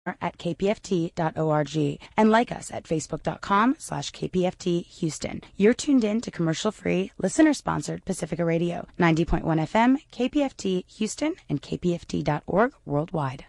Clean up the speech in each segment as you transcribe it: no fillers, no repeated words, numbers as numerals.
at kpft.org and like us at facebook.com/kpft Houston. You're tuned in to commercial-free, listener-sponsored Pacifica Radio, 90.1 FM, KPFT Houston, and kpft.org worldwide.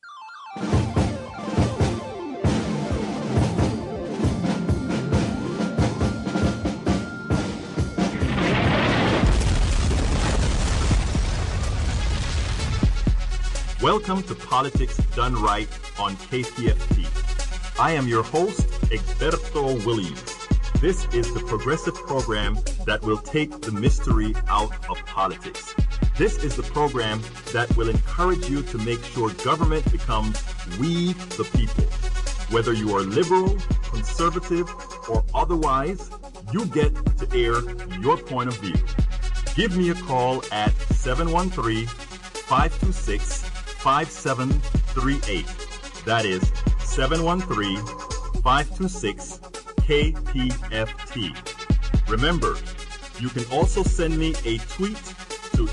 Welcome to Politics Done Right on KPFT. I am your host, Egberto Williams. This is the progressive program that will take the mystery out of politics. This is the program that will encourage you to make sure government becomes we the people. Whether you are liberal, conservative, or otherwise, you get to air your point of view. Give me a call at 713-526-5738. That is 713-526-KPFT. Remember, you can also send me a tweet to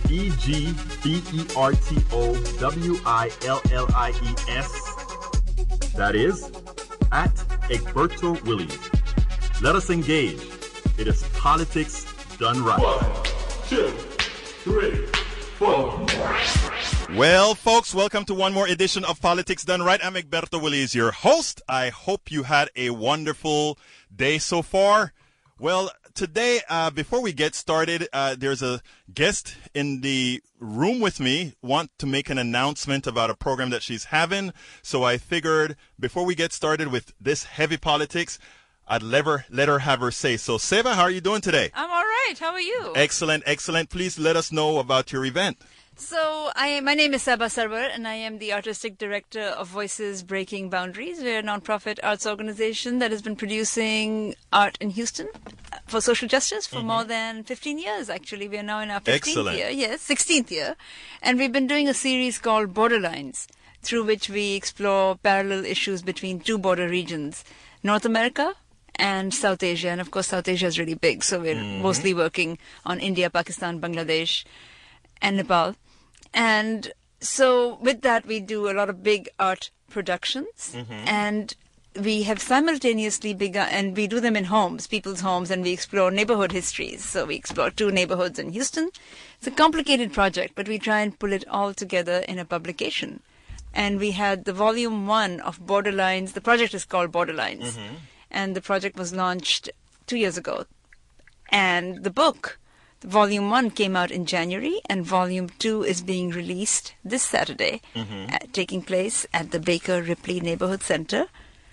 EGBERTOWILLIES. That is at Egberto Williams. Let us engage. It is politics done right. 1, 2, 3, 4. Well, folks, welcome to one more edition of Politics Done Right. I'm Egberto Williams, your host. I hope you had a wonderful day so far. Well, today, before we get started, there's a guest in the room with me, want to make an announcement about a program that she's having. So I figured before we get started with this heavy politics, I'd let her have her say. So, Seva, how are you doing today? I'm all right. How are you? Excellent, excellent. Please let us know about your event. So, my name is Saba Sarwar, and I am the Artistic Director of Voices Breaking Boundaries. We're a nonprofit arts organization that has been producing art in Houston for social justice for more than 15 years, actually. We are now in our 15th year. Yes, 16th year. And we've been doing a series called Borderlines, through which we explore parallel issues between two border regions, North America and South Asia. And, of course, South Asia is really big, so we're mostly working on India, Pakistan, Bangladesh, and Nepal. And so with that, we do a lot of big art productions, and we have simultaneously begun, and we do them in homes, people's homes, and we explore neighborhood histories. So we explore 2 neighborhoods in Houston. It's a complicated project, but we try and pull it all together in a publication. And we had the volume 1 of Borderlines. The project is called Borderlines, and the project was launched 2 years ago. And the book, Volume 1 came out in January, and Volume 2 is being released this Saturday, taking place at the Baker Ripley Neighborhood Center,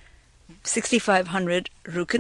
6500 Rukin,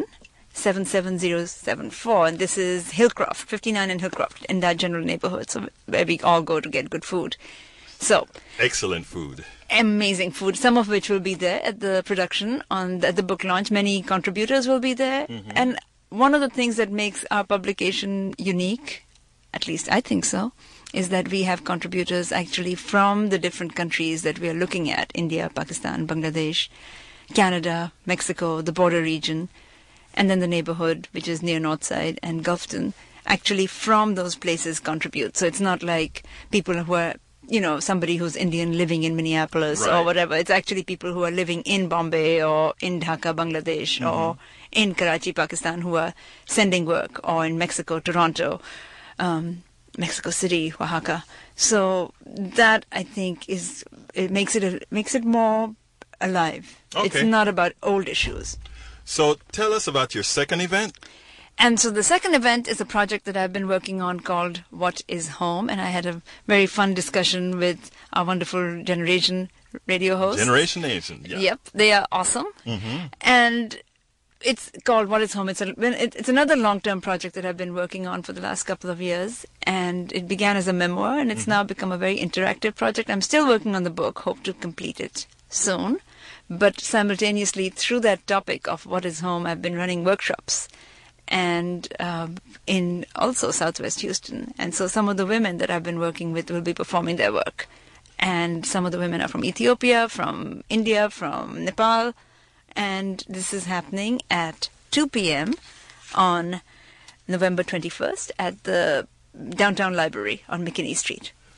77074. And this is Hillcroft, 59 and Hillcroft, in that general neighborhood, so where we all go to get good food. So, excellent food. Amazing food, some of which will be there at the production, at the book launch. Many contributors will be there. And one of the things that makes our publication unique, at least I think so, is that we have contributors actually from the different countries that we are looking at: India, Pakistan, Bangladesh, Canada, Mexico, the border region, and then the neighborhood, which is near Northside and Gulfton, actually from those places contribute. So it's not like people who are, somebody who's Indian living in Minneapolis or whatever. It's actually people who are living in Bombay or in Dhaka, Bangladesh, or in Karachi, Pakistan, who are sending work, or in Mexico, Toronto, Mexico City, Oaxaca. So that, I think, makes it more alive. Okay. It's not about old issues. So tell us about your second event. And so the second event is a project that I've been working on called What is Home? And I had a very fun discussion with our wonderful Generation radio hosts. Generation Nation, yeah. Yep, they are awesome. And it's called What is Home? It's another long-term project that I've been working on for the last couple of years. And it began as a memoir, and it's now become a very interactive project. I'm still working on the book, hope to complete it soon. But simultaneously, through that topic of What is Home, I've been running workshops, and in also Southwest Houston. And so some of the women that I've been working with will be performing their work. And some of the women are from Ethiopia, from India, from Nepal. And this is happening at 2 p.m. on November 21st at the Downtown Library on McKinney Street.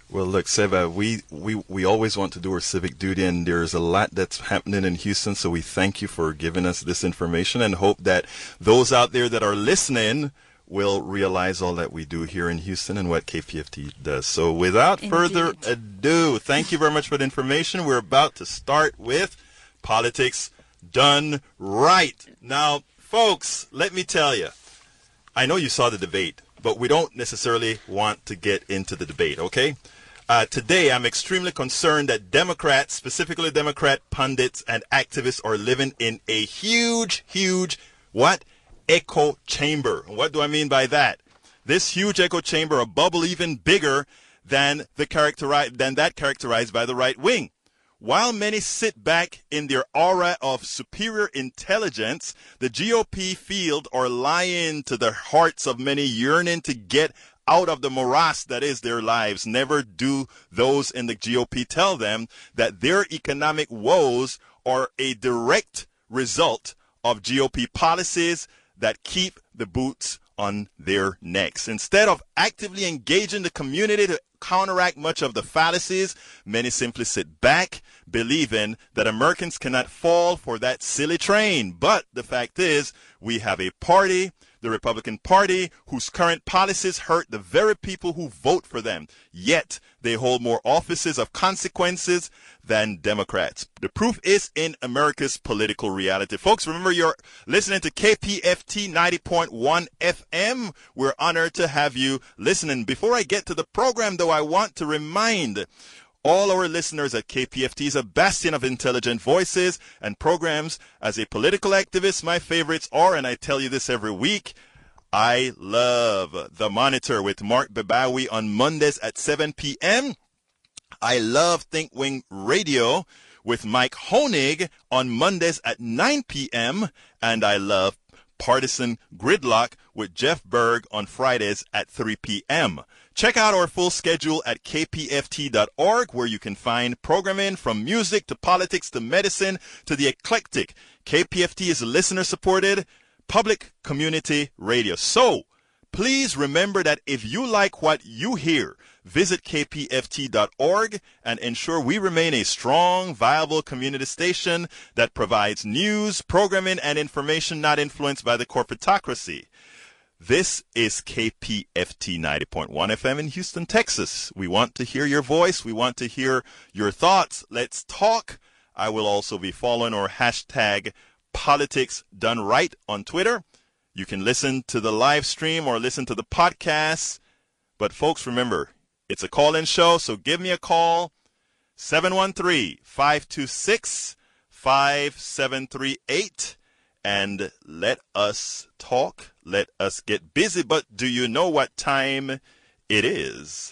Well, look, Seba, we always want to do our civic duty, and there's a lot that's happening in Houston, so we thank you for giving us this information and hope that those out there that are listening will realize all that we do here in Houston and what KPFT does. So without further ado, thank you very much for the information. We're about to start with Politics Done Right. Now, folks, let me tell you, I know you saw the debate, but we don't necessarily want to get into the debate, okay? Today, I'm extremely concerned that Democrats, specifically Democrat pundits and activists, are living in a huge, what? Echo chamber. What do I mean by that? This huge echo chamber, a bubble even bigger than that characterized by the right wing. While many sit back in their aura of superior intelligence, the GOP field are lying to the hearts of many yearning to get out of the morass that is their lives. Never do those in the GOP tell them that their economic woes are a direct result of GOP policies that keep the boots on their necks. Instead of actively engaging the community to counteract much of the fallacies, many simply sit back, believing that Americans cannot fall for that silly train. But the fact is, we have a party, the Republican Party, whose current policies hurt the very people who vote for them. Yet, they hold more offices of consequences than Democrats. The proof is in America's political reality. Folks, remember you're listening to KPFT 90.1 FM. We're honored to have you listening. Before I get to the program, though, I want to remind all our listeners at KPFT is a bastion of intelligent voices and programs. As a political activist, my favorites are, and I tell you this every week, I love The Monitor with Mark Bebawi on Mondays at 7 p.m. I love Think Wing Radio with Mike Honig on Mondays at 9 p.m. And I love Partisan Gridlock with Jeff Berg on Fridays at 3 p.m. Check out our full schedule at kpft.org, where you can find programming from music to politics to medicine to the eclectic. KPFT is listener-supported public community radio. So, please remember that if you like what you hear, visit kpft.org and ensure we remain a strong, viable community station that provides news, programming, and information not influenced by the corporatocracy. This is KPFT 90.1 FM in Houston, Texas. We want to hear your voice. We want to hear your thoughts. Let's talk. I will also be following our hashtag Politics Done Right on Twitter. You can listen to the live stream or listen to the podcast. But folks, remember, it's a call-in show, so give me a call, 713-526-5738, and let us talk. Let us get busy. But do you know what time it is?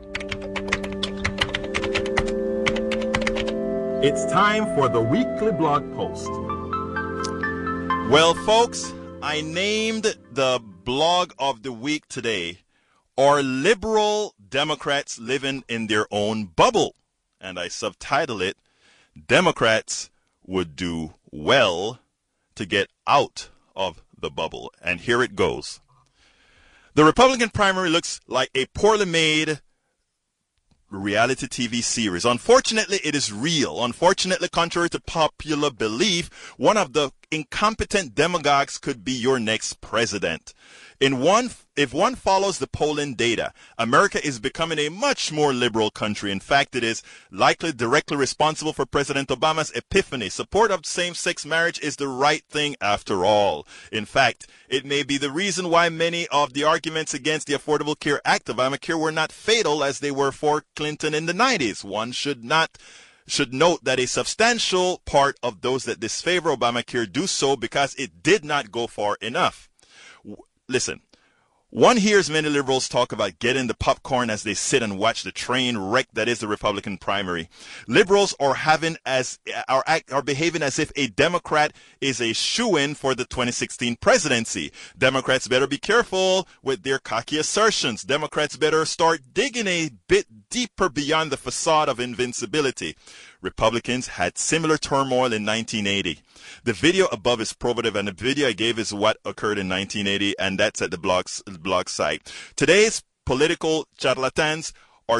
It's time for the weekly blog post. Well, folks, I named the blog of the week today, Are Liberal Democrats Living in Their Own Bubble? And I subtitled it, Democrats Would Do Well to Get Out of the Bubble. And here it goes. The Republican primary looks like a poorly made reality TV series. Unfortunately, it is real. Unfortunately, contrary to popular belief, one of the incompetent demagogues could be your next president. If one follows the polling data, America is becoming a much more liberal country. In fact, it is likely directly responsible for President Obama's epiphany. Support of same-sex marriage is the right thing after all. In fact, it may be the reason why many of the arguments against the Affordable Care Act, Obamacare, were not fatal as they were for Clinton in the 90s. One should note that a substantial part of those that disfavor Obamacare do so because it did not go far enough. Listen, one hears many liberals talk about getting the popcorn as they sit and watch the train wreck that is the Republican primary. Liberals are behaving as if a Democrat is a shoo-in for the 2016 presidency. Democrats better be careful with their cocky assertions. Democrats better start digging a bit deeper beyond the facade of invincibility. Republicans had similar turmoil in 1980. The video above is probative, and the video I gave is what occurred in 1980, and that's at the blog site. Today's political charlatans are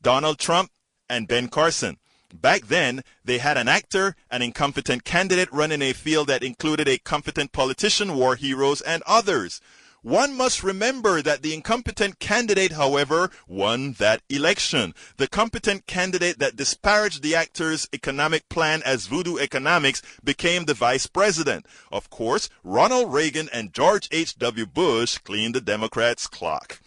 Donald Trump and Ben Carson. Back then, they had an actor, an incompetent candidate running a field that included a competent politician, war heroes, and others. One must remember that the incompetent candidate, however, won that election. The competent candidate that disparaged the actor's economic plan as voodoo economics became the vice president. Of course, Ronald Reagan and George H.W. Bush cleaned the Democrats' clock.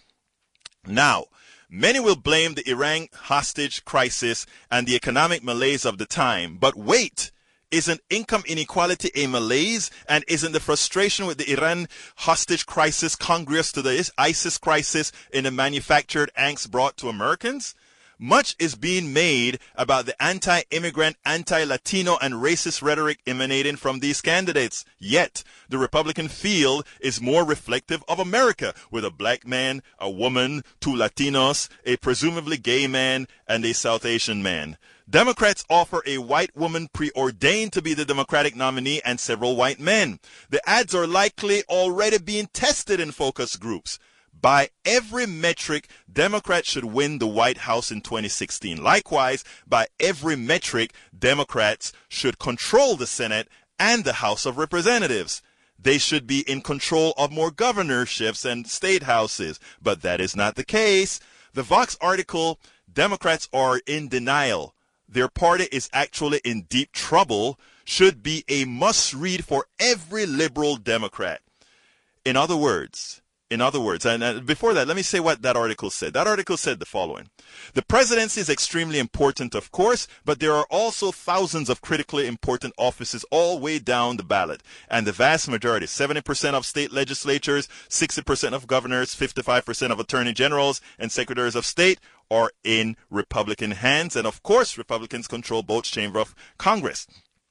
Now, many will blame the Iran hostage crisis and the economic malaise of the time. But wait, isn't income inequality a malaise? And isn't the frustration with the Iran hostage crisis congruous to the ISIS crisis in the manufactured angst brought to Americans? Much is being made about the anti-immigrant, anti-Latino, and racist rhetoric emanating from these candidates. Yet, the Republican field is more reflective of America, with a black man, a woman, 2 Latinos, a presumably gay man, and a South Asian man. Democrats offer a white woman preordained to be the Democratic nominee and several white men. The ads are likely already being tested in focus groups. By every metric, Democrats should win the White House in 2016. Likewise, by every metric, Democrats should control the Senate and the House of Representatives. They should be in control of more governorships and state houses, but that is not the case. The Vox article, Democrats are in denial. Their party is actually in deep trouble, should be a must-read for every liberal Democrat. In other words, and before that, let me say what that article said. That article said the following. The presidency is extremely important, of course, but there are also thousands of critically important offices all way down the ballot. And the vast majority, 70% of state legislatures, 60% of governors, 55% of attorney generals, and secretaries of state are in Republican hands. And of course, Republicans control both chambers of Congress.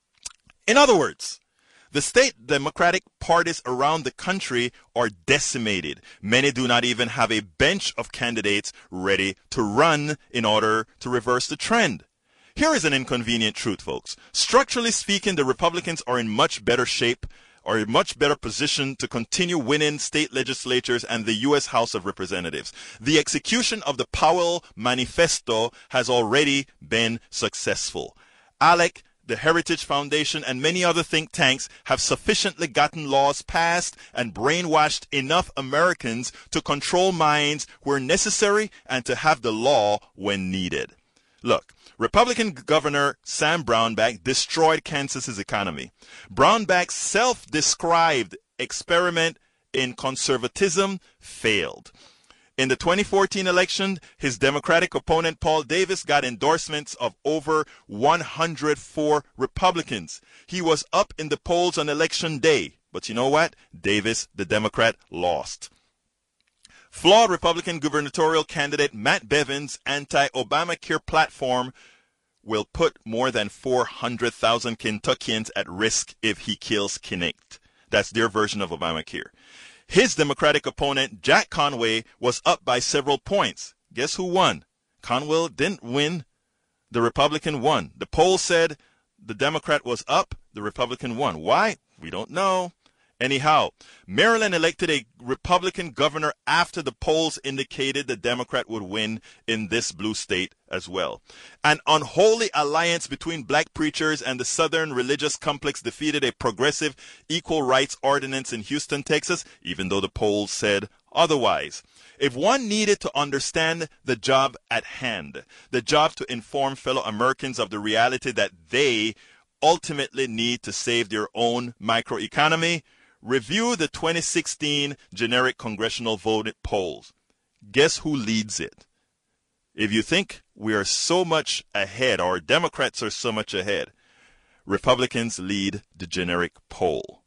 In other words, the state Democratic parties around the country are decimated. Many do not even have a bench of candidates ready to run in order to reverse the trend. Here is an inconvenient truth, folks. Structurally speaking, the Republicans are in much better shape, are in much better position to continue winning state legislatures and the U.S. House of Representatives. The execution of the Powell Manifesto has already been successful. ALEC, the Heritage Foundation, and many other think tanks have sufficiently gotten laws passed and brainwashed enough Americans to control minds where necessary and to have the law when needed. Look, Republican Governor Sam Brownback destroyed Kansas's economy. Brownback's self-described experiment in conservatism failed. In the 2014 election, his Democratic opponent Paul Davis got endorsements of over 104 Republicans. He was up in the polls on election day. But you know what? Davis, the Democrat, lost. Flawed Republican gubernatorial candidate Matt Bevin's anti-Obamacare platform will put more than 400,000 Kentuckians at risk if he kills Kinect. That's their version of Obamacare. His Democratic opponent, Jack Conway, was up by several points. Guess who won? Conway didn't win. The Republican won. The poll said the Democrat was up. The Republican won. Why? We don't know. Anyhow, Maryland elected a Republican governor after the polls indicated the Democrat would win in this blue state as well. An unholy alliance between black preachers and the Southern religious complex defeated a progressive equal rights ordinance in Houston, Texas, even though the polls said otherwise. If one needed to understand the job at hand, the job to inform fellow Americans of the reality that they ultimately need to save their own microeconomy, review the 2016 generic congressional vote polls. Guess who leads it? If you think we are so much ahead, or Democrats are so much ahead, Republicans lead the generic poll.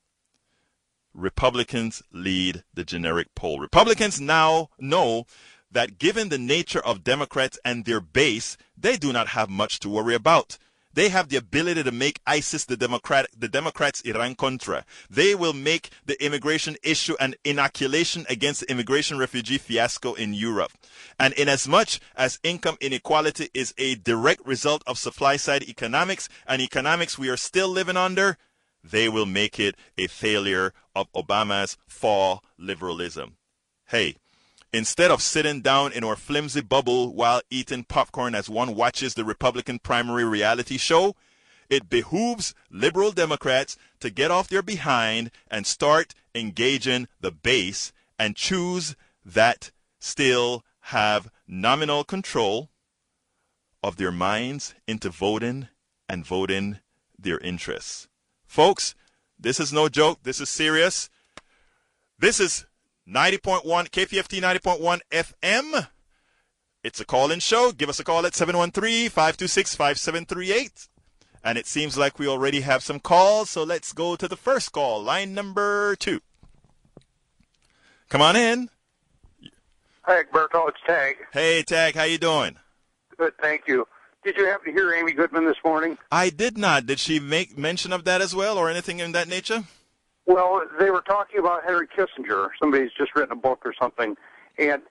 Republicans lead the generic poll. Republicans now know that given the nature of Democrats and their base, they do not have much to worry about. They have the ability to make ISIS the Democrats' Iran-Contra. They will make the immigration issue an inoculation against the immigration refugee fiasco in Europe. And inasmuch as income inequality is a direct result of supply-side economics, and economics we are still living under, they will make it a failure of Obama's fall liberalism. Hey, Instead of sitting down in our flimsy bubble while eating popcorn as one watches the Republican primary reality show, it behooves liberal Democrats to get off their behind and start engaging the base and choose that still have nominal control of their minds into voting and voting their interests. Folks, this is no joke. This is serious. This is 90.1 KPFT 90.1 FM. It's a call-in show. Give us a call at 713-526-5738. And it seems like we already have some calls, so let's go to the first call, line number 2. Come on in. Hi, Egberto. It's Tag. Hey, Tag. How you doing? Good, thank you. Did you happen to hear Amy Goodman this morning? I did not. Did she make mention of that as well, or anything in that nature? Well, they were talking about Henry Kissinger. Somebody's just written a book or something, and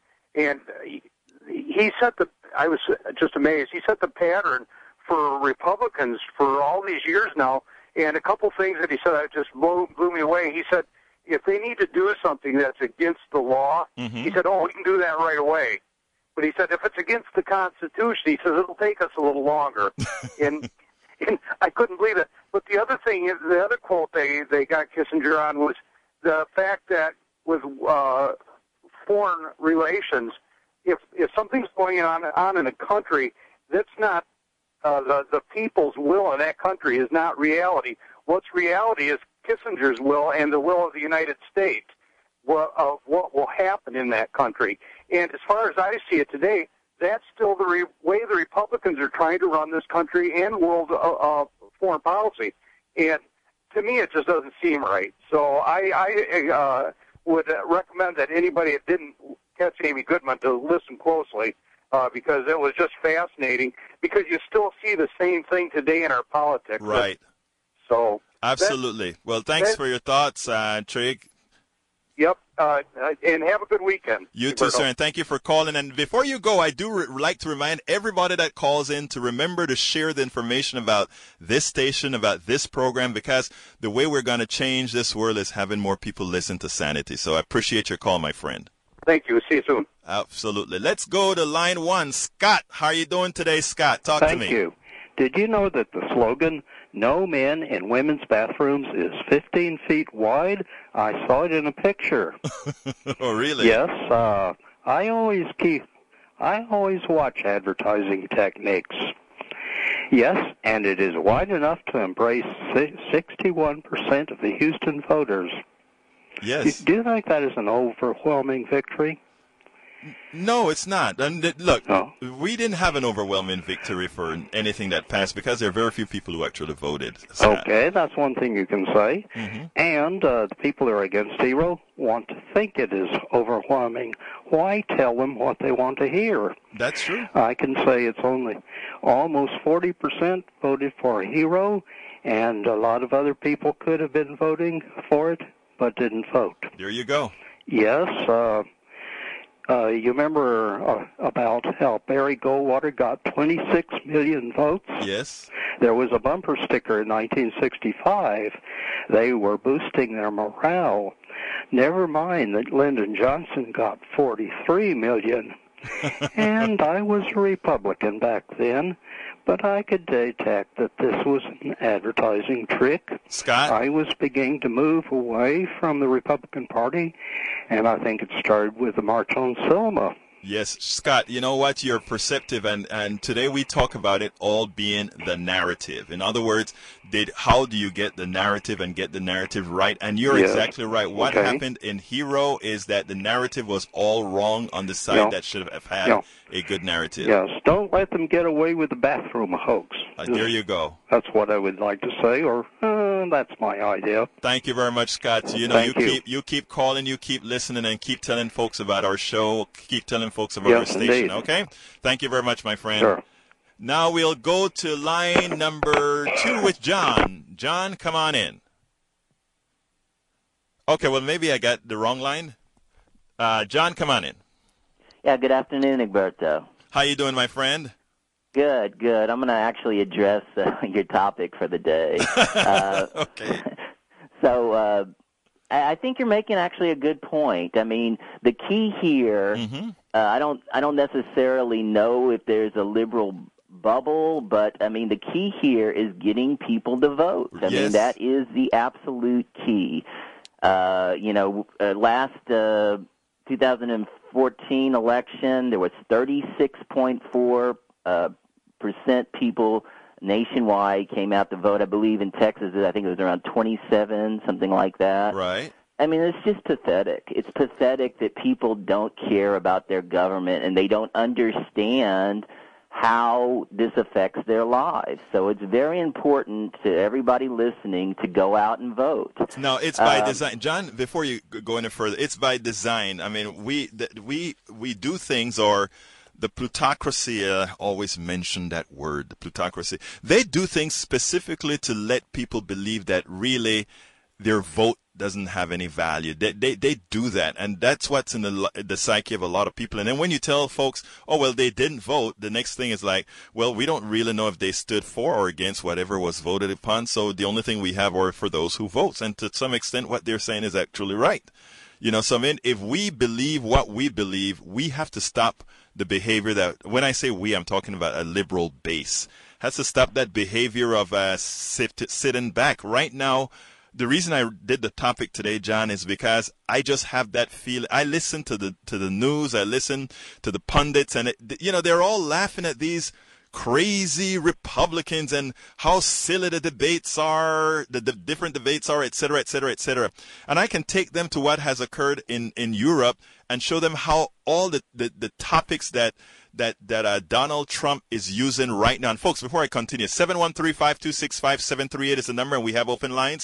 he set the. I was just amazed. He set the pattern for Republicans for all these years now, and a couple things that he said that just blew me away. He said if they need to do something that's against the law, he said, "Oh, we can do that right away." But he said if it's against the Constitution, he says it'll take us a little longer. and I couldn't believe it. But the other thing, the other quote they got Kissinger on was the fact that with foreign relations, if something's going on in a country, that's not the people's will in that country is not reality. What's reality is Kissinger's will and the will of the United States of what will happen in that country. And as far as I see it today, that's still the way the Republicans are trying to run this country and world foreign policy. And to me, it just doesn't seem right. So I would recommend that anybody that didn't catch Amy Goodman to listen closely because it was just fascinating because you still see the same thing today in our politics. Right. So absolutely. Well, thanks for your thoughts, Trig. Yep, and have a good weekend. You too, sir, and thank you for calling. And before you go, I do like to remind everybody that calls in to remember to share the information about this station, about this program, because the way we're going to change this world is having more people listen to Sanity. So I appreciate your call, my friend. Thank you. See you soon. Absolutely. Let's go to line 1. Scott, how are you doing today, Scott? Talk to me. Thank you. Did you know that the slogan, "No men in women's bathrooms," is 15 feet wide? I saw it in a picture. Oh, really? Yes. I always watch advertising techniques. Yes, and it is wide enough to embrace 61% of the Houston voters. Yes. Do you think that is an overwhelming victory? No, it's not. And look, we didn't have an overwhelming victory for anything that passed because there are very few people who actually voted. Okay, that's one thing you can say. And the people who are against Hero want to think it is overwhelming. Why tell them what they want to hear? That's true. I can say it's only almost 40% voted for Hero, and a lot of other people could have been voting for it, but didn't vote. There you go. Yes, you remember about how Barry Goldwater got 26 million votes? Yes. There was a bumper sticker in 1965. They were boosting their morale. Never mind that Lyndon Johnson got 43 million. And I was a Republican back then, but I could detect that this was an advertising trick. Scott? I was beginning to move away from the Republican Party, and I think it started with the March on Selma. Yes, Scott, you know what? You're perceptive, and today we talk about it all being the narrative. In other words, how do you get the narrative and get the narrative right? And you're exactly right. What happened in Hero is that the narrative was all wrong on the side that should have had a good narrative. Yes, don't let them get away with the bathroom hoax. There you go. That's what I would like to say, or that's my idea. Thank you very much, Scott. You know, you keep calling, you keep listening, and keep telling folks about our show. Keep telling folks about our station. Indeed. Okay? Thank you very much, my friend. Sure. Now we'll go to line number 2 with John. John, come on in. Okay, well, maybe I got the wrong line. John, come on in. Yeah, good afternoon, Egberto. How you doing, my friend? Good, good. I'm going to actually address your topic for the day. Okay. So I think you're making actually a good point. I mean, the key here, I don't necessarily know if there's a liberal bubble, but I mean, the key here is getting people to vote. I mean, that is the absolute key. Last 2014 election, there was 36.4% people nationwide came out to vote. I believe in Texas, I think it was around 27, something like that. Right. I mean, it's just pathetic. It's pathetic that people don't care about their government and they don't understand how this affects their lives. So it's very important to everybody listening to go out and vote. No, it's by design. John, before you go any further, it's by design. I mean, we do things, or the plutocracy, always mention that word, the plutocracy. They do things specifically to let people believe that really their vote doesn't have any value. They do that, and that's what's in the psyche of a lot of people. And then when you tell folks, oh, well, they didn't vote, the next thing is like, well, we don't really know if they stood for or against whatever was voted upon, so the only thing we have are for those who vote. And to some extent, what they're saying is actually right. So I mean, if we believe what we believe, we have to stop the behavior that, when I say we, I'm talking about a liberal base, has to stop that behavior of sitting back. Right now, the reason I did the topic today, John, is because I just have that feeling. I listen to the news, I listen to the pundits, and they're all laughing at these crazy Republicans and how silly the debates are, the different debates are, et cetera, et cetera, et cetera. And I can take them to what has occurred in Europe and show them how all the topics that Donald Trump is using right now. And folks, before I continue, 713-526-5738 is the number, and we have open lines.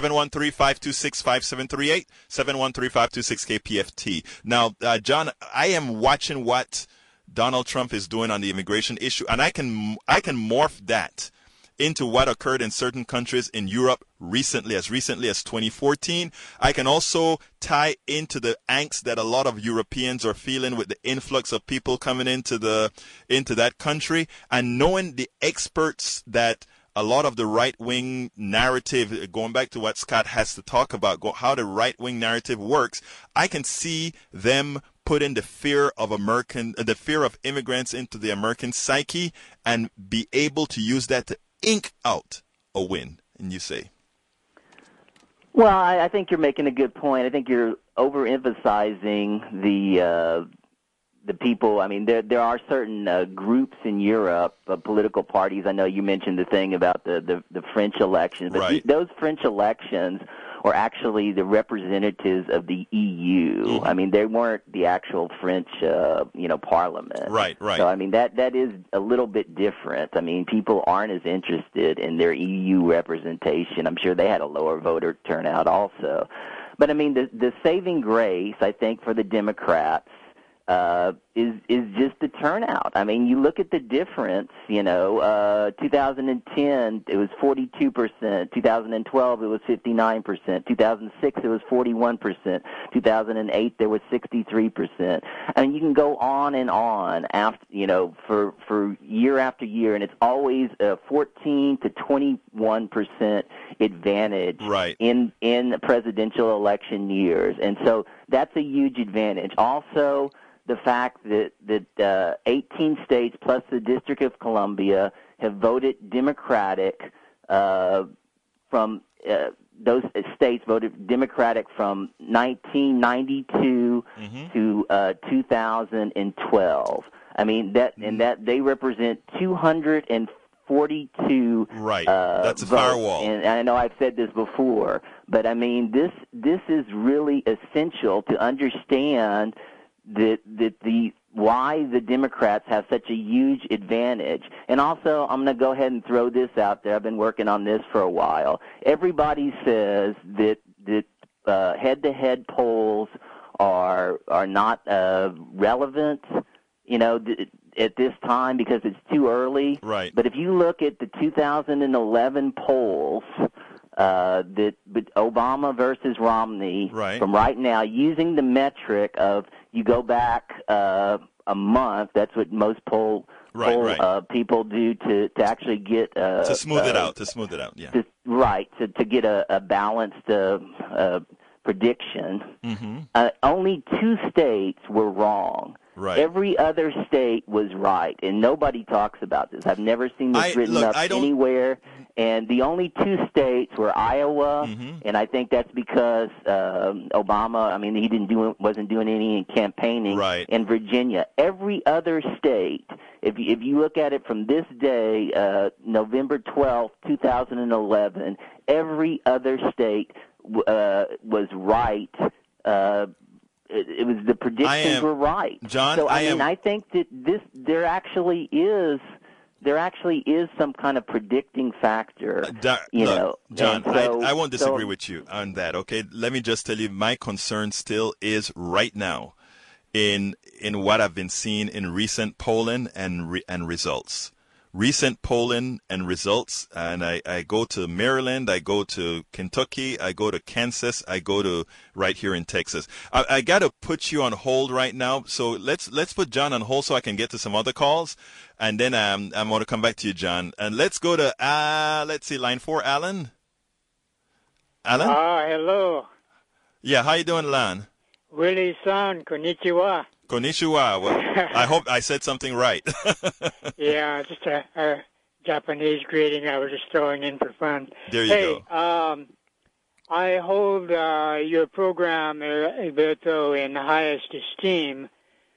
713-526-5738, 713-526-KPFT. Now, John, I am watching what Donald Trump is doing on the immigration issue, and I can morph that into what occurred in certain countries in Europe recently as 2014. I can also tie into the angst that a lot of Europeans are feeling with the influx of people coming into that country, and knowing the experts that a lot of the right-wing narrative, going back to what Scott has to talk about, how the right-wing narrative works, I can see them put in the fear of immigrants into the American psyche and be able to use that to ink out a win. And you say? Well, I think you're making a good point. I think you're overemphasizing the people. I mean, there are certain groups in Europe, political parties. I know you mentioned the thing about the French elections, but right. Those French elections were actually the representatives of the EU. Mm-hmm. I mean, they weren't the actual French, parliament. Right. So, I mean, that is a little bit different. I mean, people aren't as interested in their EU representation. I'm sure they had a lower voter turnout also. But, I mean, the saving grace, I think, for the Democrats is just the turnout. I mean, you look at the difference, 2010, it was 42%. 2012, it was 59%. 2006, it was 41%. 2008, there was 63%. And you can go on and on after, for year after year, and it's always a 14 to 21% advantage right. in presidential election years. And so that's a huge advantage. Also, the fact that 18 states plus the District of Columbia have voted Democratic from those states voted Democratic from 1992 to 2012. I mean that they represent 242 right. That's a votes. firewall. And I know I've said this before, but I mean this is really essential to understand that why the Democrats have such a huge advantage. And also, I'm going to go ahead and throw this out there. I've been working on this for a while. Everybody says that head-to-head polls are not relevant, at this time because it's too early. Right. But if you look at the 2011 polls, that Obama versus Romney right. from right now, using the metric of you go back a month, that's what most poll people do to actually get to smooth it out, yeah. To get a balanced prediction, only 2 states were wrong. Right. Every other state was right, and nobody talks about this. I've never seen this written up anywhere. And the only 2 states were Iowa, and I think that's because Obama. I mean, wasn't doing any campaigning. Right. And Virginia. Every other state, if you look at it from this day, November 12th, 2011, every other state was right. It was the predictions were right. John, so I think that there actually is some kind of predicting factor. John, I won't disagree with you on that. Okay, let me just tell you, my concern still is right now in what I've been seeing in recent polling and results. Recent polling and results, and I go to Maryland, I go to Kentucky, I go to Kansas, I go to right here in Texas. I got to put you on hold right now, so let's put John on hold so I can get to some other calls, and then I'm going to come back to you, John. And let's go to let's see, line 4, Alan. Alan? Hello. Yeah, how you doing, Alan? Willie-san, konnichiwa. Konnichiwa. Well, I hope I said something right. Yeah, just a Japanese greeting I was just throwing in for fun. There you go. I hold your program, Alberto, in the highest esteem,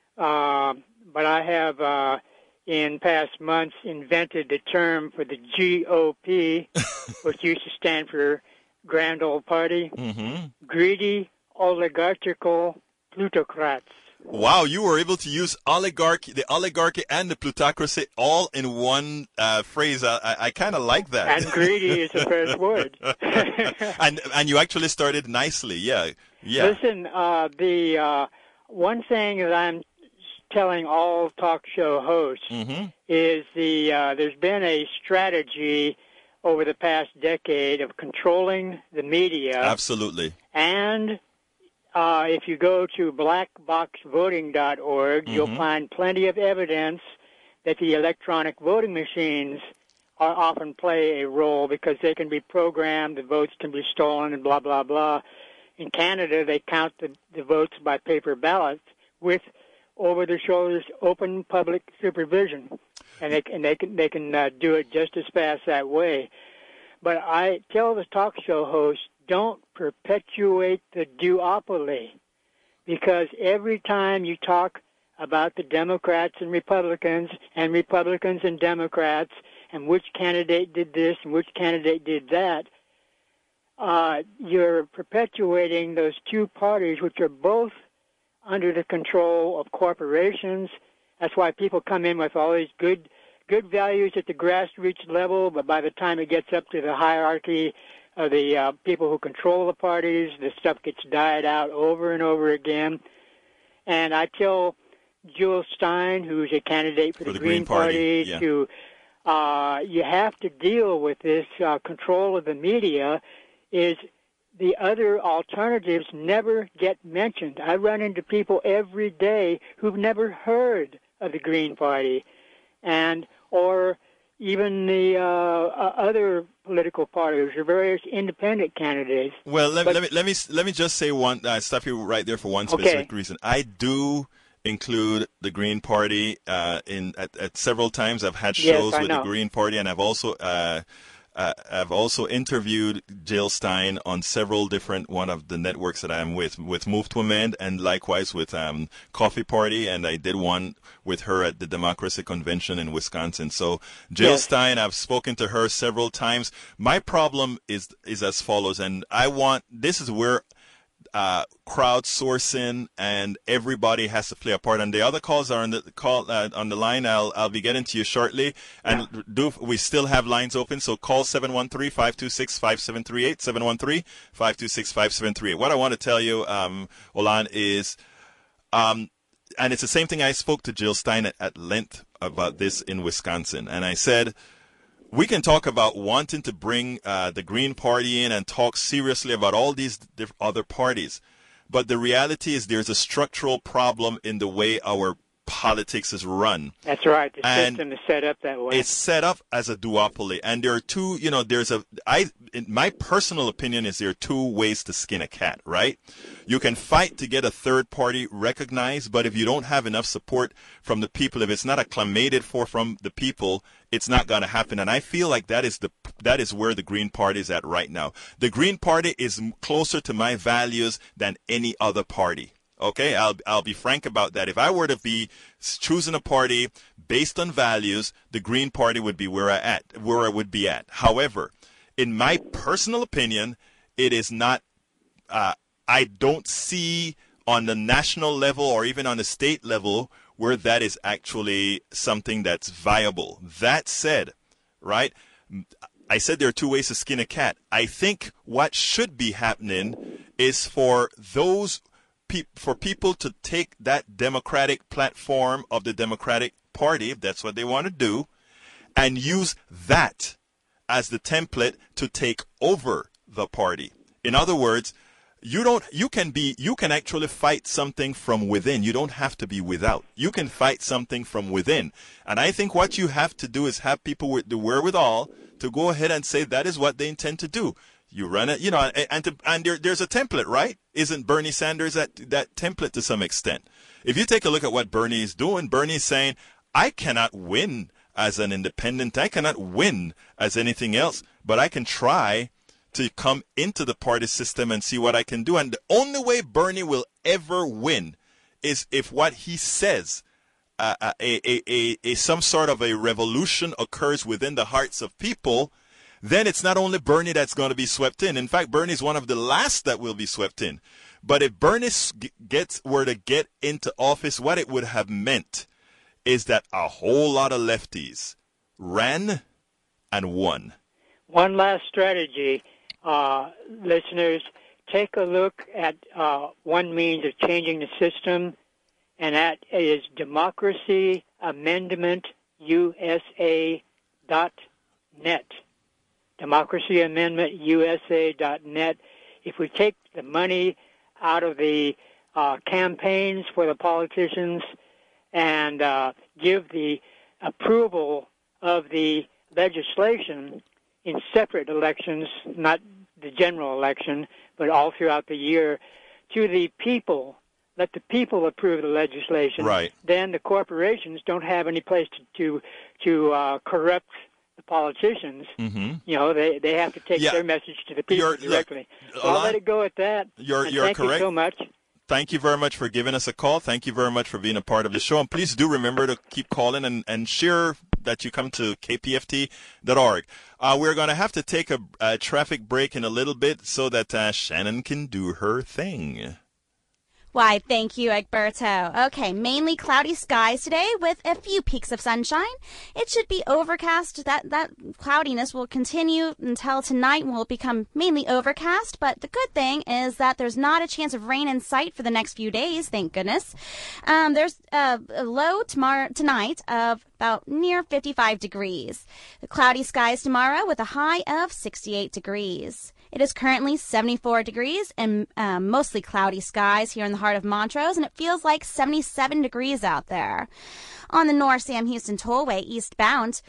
but I have, in past months, invented the term for the GOP, which used to stand for Grand Old Party, greedy, oligarchical plutocrats. Wow, you were able to use the oligarchy and the plutocracy all in one phrase. I kind of like that. And greedy is the first word. and you actually started nicely. Yeah. Listen, the one thing that I'm telling all talk show hosts is there's been a strategy over the past decade of controlling the media. Absolutely. And if you go to blackboxvoting.org, you'll find plenty of evidence that the electronic voting machines often play a role because they can be programmed, the votes can be stolen, and blah, blah, blah. In Canada, they count the votes by paper ballots with over-the-shoulders open public supervision, and they can do it just as fast that way. But I tell the talk show hosts, don't perpetuate the duopoly, because every time you talk about the Democrats and Republicans and Democrats and which candidate did this and which candidate did that, you're perpetuating those two parties, which are both under the control of corporations. That's why people come in with all these good values at the grassroots level, but by the time it gets up to the hierarchy of the people who control the parties, the stuff gets died out over and over again. And I tell Jill Stein, who's a candidate for the Green Party, to you have to deal with this control of the media. Is the other alternatives never get mentioned. I run into people every day who've never heard of the Green Party, or even the other political parties or various independent candidates. Well, let me just say one. Stop you right there for one specific reason. I do include the Green Party at several times. I've had shows with the Green Party, and I've also interviewed Jill Stein on several different one of the networks that I'm with Move to Amend, and likewise with Coffee Party, and I did one with her at the Democracy Convention in Wisconsin. So Jill Stein, I've spoken to her several times. My problem is as follows, and this is where crowdsourcing and everybody has to play a part. And the other calls are on the line. I'll be getting to you shortly. And we still have lines open, so call 713-526-5738, 713-526-5738. What I want to tell you, Olan, is and it's the same thing. I spoke to Jill Stein at length about this in Wisconsin, and I said, we can talk about wanting to bring the Green Party in and talk seriously about all these other parties. But the reality is there's a structural problem in the way our politics is run. That's right. The And system is set up that way. It's set up as a duopoly, and there are two. In my personal opinion is there are two ways to skin a cat. Right? You can fight to get a third party recognized, but if you don't have enough support from the people, if it's not acclimated for from the people, it's not going to happen. And I feel like that is where the Green Party is at right now. The Green Party is closer to my values than any other party. Okay, I'll be frank about that. If I were to be choosing a party based on values, the Green Party would be where I would be at. However, in my personal opinion, it is not. I don't see on the national level or even on the state level where that is actually something that's viable. That said, right? I said there are two ways to skin a cat. I think what should be happening is for people to take that democratic platform of the Democratic Party, if that's what they want to do, and use that as the template to take over the party. In other words, you can actually fight something from within. You don't have to be without. You can fight something from within. And I think what you have to do is have people with the wherewithal to go ahead and say that is what they intend to do. You run it, and there's a template, right? Isn't Bernie Sanders that template to some extent? If you take a look at what Bernie is doing, Bernie's saying, I cannot win as an independent. I cannot win as anything else, but I can try to come into the party system and see what I can do. And the only way Bernie will ever win is if what he says, some sort of a revolution occurs within the hearts of people. Then it's not only Bernie that's going to be swept in. In fact, Bernie's one of the last that will be swept in. But if Bernie were to get into office, what it would have meant is that a whole lot of lefties ran and won. One last strategy, listeners, take a look at one means of changing the system, and that is democracyamendmentusa.net. democracyamendmentusa.net. If we take the money out of the campaigns for the politicians and give the approval of the legislation in separate elections, not the general election, but all throughout the year, to the people, let the people approve the legislation, right. Then the corporations don't have any place to corrupt the politicians. Mm-hmm. They have to take their message to the people directly. So I'll let it go at that. You're thank correct. You so much. Thank you very much for giving us a call. Thank you very much for being a part of the show. And please do remember to keep calling and share that you come to kpft.org. We're going to have to take a traffic break in a little bit so that Shannon can do her thing. Why, thank you, Egberto. Okay, mainly cloudy skies today with a few peaks of sunshine. It should be overcast. That cloudiness will continue until tonight when it will become mainly overcast. But the good thing is that there's not a chance of rain in sight for the next few days, thank goodness. There's a low tonight of about near 55 degrees. The cloudy skies tomorrow with a high of 68 degrees. It is currently 74 degrees and mostly cloudy skies here in the heart of Montrose, and it feels like 77 degrees out there. On the North Sam Houston Tollway eastbound,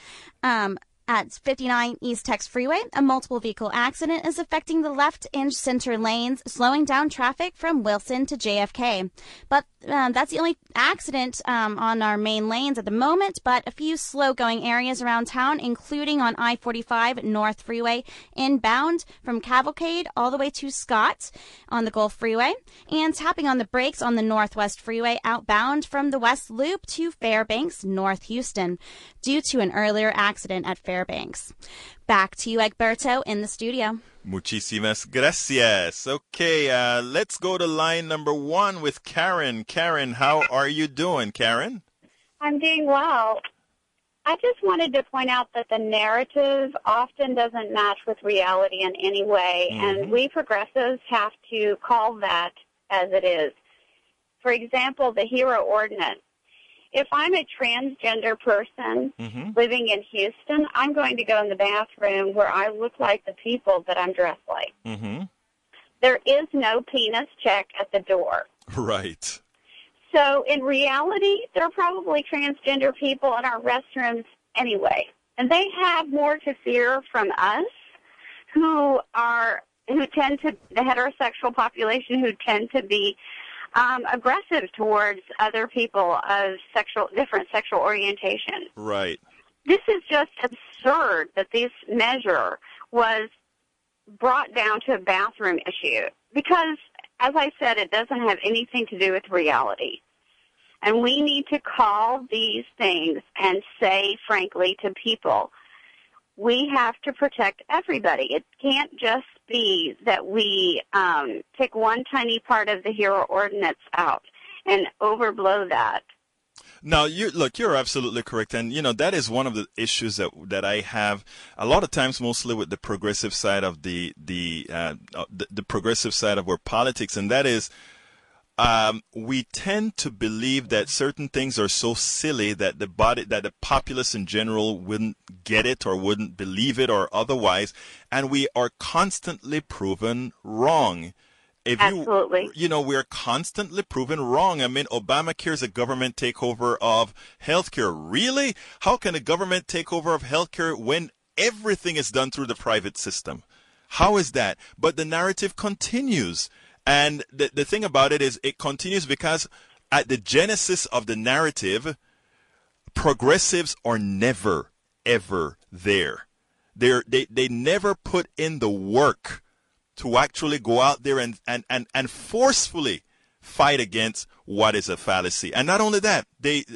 at 59 East Tex Freeway, a multiple vehicle accident is affecting the left and center lanes, slowing down traffic from Wilson to JFK. But that's the only accident on our main lanes at the moment, but a few slow-going areas around town, including on I-45 North Freeway inbound from Cavalcade all the way to Scott on the Gulf Freeway, and tapping on the brakes on the Northwest Freeway outbound from the West Loop to Fairbanks, North Houston, due to an earlier accident at Fairbanks. Back to you, Egberto, in the studio. Muchísimas gracias. Okay, let's go to line number 1 with Karen. Karen, how are you doing, Karen? I'm doing well. I just wanted to point out that the narrative often doesn't match with reality in any way, and we progressives have to call that as it is. For example, the HERO ordinance. If I'm a transgender person living in Houston, I'm going to go in the bathroom where I look like the people that I'm dressed like. There is no penis check at the door. Right. So in reality, there are probably transgender people in our restrooms anyway. And they have more to fear from us who tend to, the heterosexual population who tend to be aggressive towards other people of different sexual orientation. Right. This is just absurd that this measure was brought down to a bathroom issue because, as I said, it doesn't have anything to do with reality. And we need to call these things and say, frankly, to people, we have to protect everybody. It can't just be that we pick one tiny part of the HERO ordinance out and overblow that. Now, you're absolutely correct. And, that is one of the issues that I have a lot of times, mostly with the progressive side of the progressive side of our politics. And that is, we tend to believe that certain things are so silly that the populace in general wouldn't get it or wouldn't believe it or otherwise. And we are constantly proven wrong. Absolutely. We're constantly proven wrong. I mean, Obamacare is a government takeover of healthcare. Really? How can a government takeover of healthcare when everything is done through the private system? How is that? But the narrative continues. And the thing about it is it continues because at the genesis of the narrative, progressives are never, ever there. They never put in the work to actually go out there and forcefully fight against what is a fallacy. And not only that,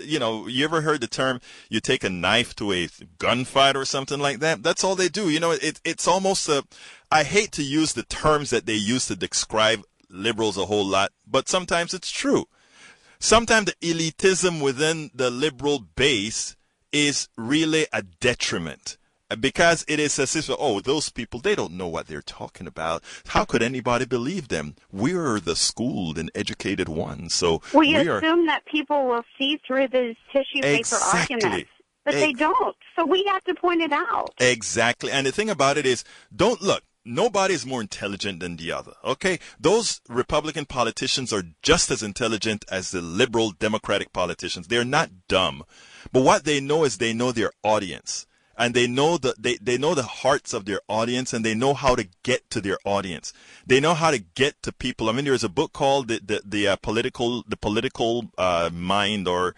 you ever heard the term, you take a knife to a gunfight or something like that? That's all they do. It's almost I hate to use the terms that they use to describe liberals a whole lot, but sometimes it's true. Sometimes the elitism within the liberal base is really a detriment. Because it is as if, those people, they don't know what they're talking about. How could anybody believe them? We're the schooled and educated ones. So we assume that people will see through these tissue paper exactly. arguments. But they don't. So we have to point it out. Exactly. And the thing about it is, don't look. Nobody is more intelligent than the other, okay? Those Republican politicians are just as intelligent as the liberal Democratic politicians. They're not dumb. But what they know is they know their audience. And they know they know the hearts of their audience, and they know how to get to their audience. They know how to get to people. I mean, there's a book called the political mind, or